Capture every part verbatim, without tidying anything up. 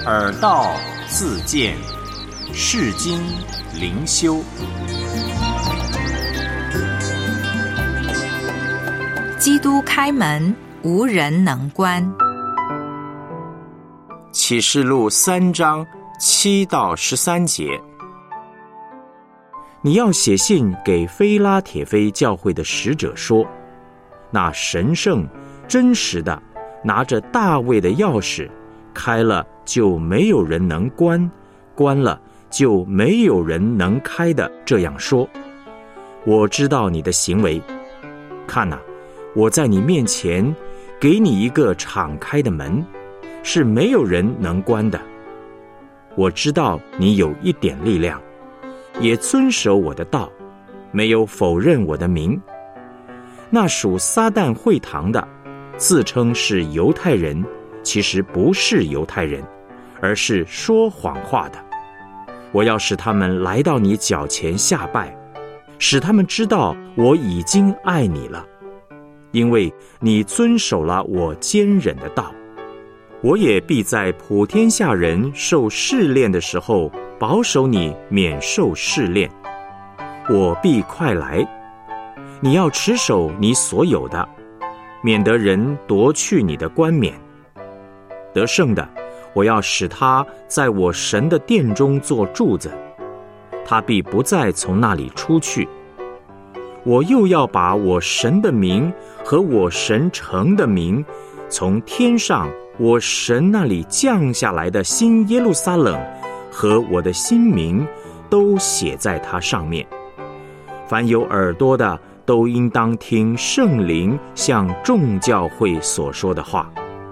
耳道自见，世经灵修。 基督开门，无人能关。 启示录三章七到十三节。你要写信给非拉铁非教会的使者说，那神圣真实的拿着大卫的钥匙，开了就没有人能关，关了就没有人能开的这样说。我知道你的行为，看哪，我在你面前给你一个敞开的门，是没有人能关的。我知道你有一点力量，也遵守我的道，没有否认我的名。那属撒旦会堂的，自称是犹太人，其实不是犹太人，而是说谎话的。我要使他们来到你脚前下拜，使他们知道我已经爱你了，因为你遵守了我坚忍的道。我也必在普天下人受试炼的时候，保守你免受试炼。我必快来，你要持守你所有的，免得人夺去你的冠冕。得胜的，我要使他在我神的殿中做柱子，他必不再从那里出去。我又要把我神的名和我神城的名，从天上我神那里降下来的新耶路撒冷和我的新名，都写在它上面。凡有耳朵的，都应当听圣灵向众教会所说的话。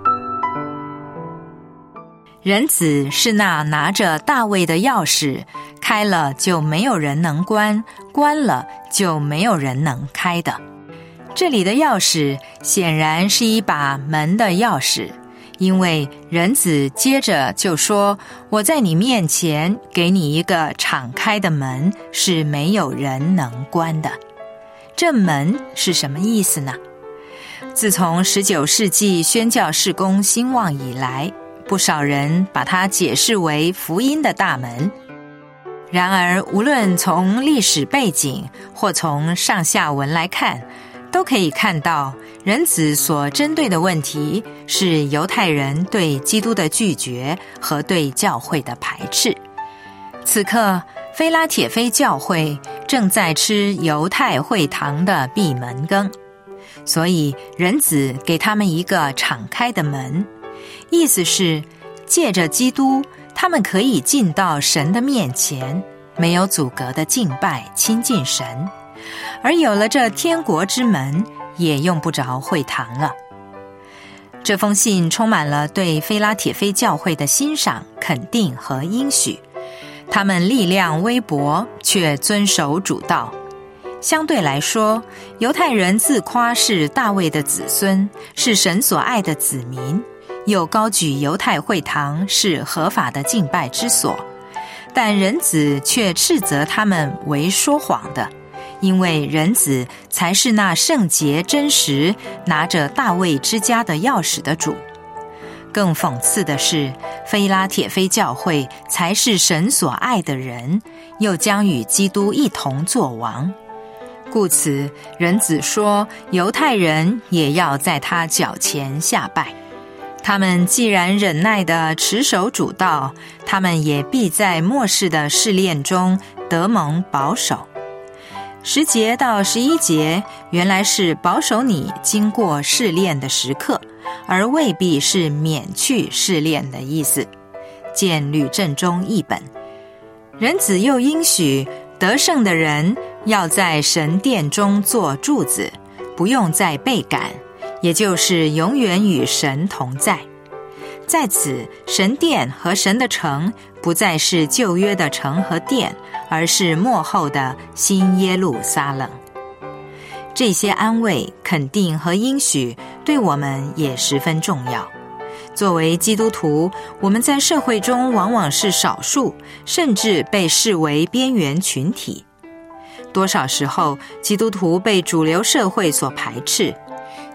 人子是那拿着大卫的钥匙，开了就没有人能关，关了就没有人能开的。这里的钥匙显然是一把门的钥匙，因为人子接着就说，我在你面前给你一个敞开的门，是没有人能关的。这门是什么意思呢？自从十九世纪宣教事工兴旺以来，不少人把它解释为福音的大门。然而无论从历史背景或从上下文来看，都可以看到人子所针对的问题是犹太人对基督的拒绝和对教会的排斥。此刻非拉铁非教会正在吃犹太会堂的闭门羹，所以人子给他们一个敞开的门，意思是借着基督，他们可以进到神的面前，没有阻隔的敬拜亲近神。而有了这天国之门，也用不着会堂了。这封信充满了对非拉铁非教会的欣赏、肯定和应许。他们力量微薄，却遵守主道。相对来说，犹太人自夸是大卫的子孙，是神所爱的子民，又高举犹太会堂是合法的敬拜之所。但人子却斥责他们为说谎的，因为人子才是那圣洁真实拿着大卫之家的钥匙的主。更讽刺的是，非拉铁非教会才是神所爱的人，又将与基督一同作王。故此人子说，犹太人也要在他脚前下拜。他们既然忍耐地持守主道，他们也必在末世的试炼中得蒙保守。十节到十一节原来是保守你经过试炼的时刻，而未必是免去试炼的意思。见吕正中译本。人子又应许得胜的人要在神殿中做柱子，不用再被赶，也就是永远与神同在。在此，神殿和神的城不再是旧约的城和殿，而是末后的新耶路撒冷。这些安慰、肯定和应许对我们也十分重要。作为基督徒，我们在社会中往往是少数，甚至被视为边缘群体。多少时候，基督徒被主流社会所排斥，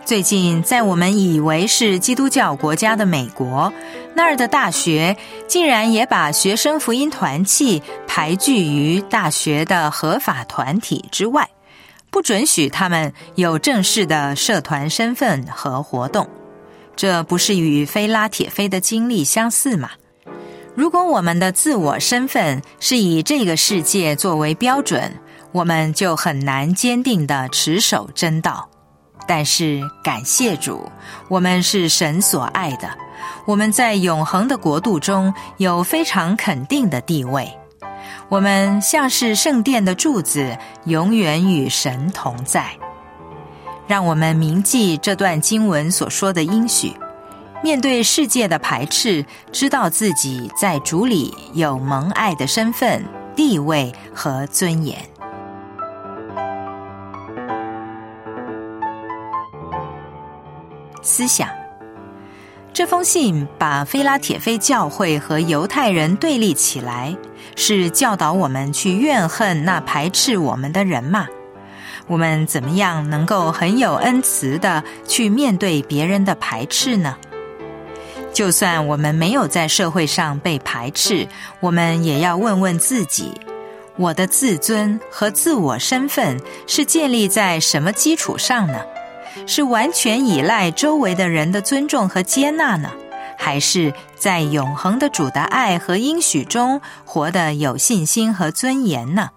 最近在我们以为是基督教国家的美国，那儿的大学竟然也把学生福音团契排拒于大学的合法团体之外，不准许他们有正式的社团身份和活动。这不是与非拉铁非的经历相似吗？如果我们的自我身份是以这个世界作为标准，我们就很难坚定地持守真道。但是感谢主，我们是神所爱的，我们在永恒的国度中有非常肯定的地位。我们像是圣殿的柱子，永远与神同在。让我们铭记这段经文所说的应许，面对世界的排斥，知道自己在主里有蒙爱的身份、地位和尊严。思想，这封信把非拉铁非教会和犹太人对立起来，是教导我们去怨恨那排斥我们的人吗？我们怎么样能够很有恩慈地去面对别人的排斥呢？就算我们没有在社会上被排斥，我们也要问问自己，我的自尊和自我身份是建立在什么基础上呢？是完全依赖周围的人的尊重和接纳呢？还是在永恒的主的爱和应许中活得有信心和尊严呢？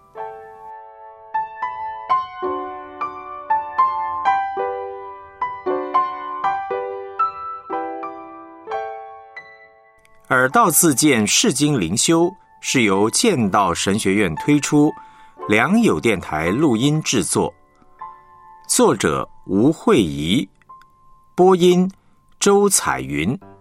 耳道自荐释经灵修是由剑道神学院推出，良友电台录音制作，作者吴慧仪，播音周彩云。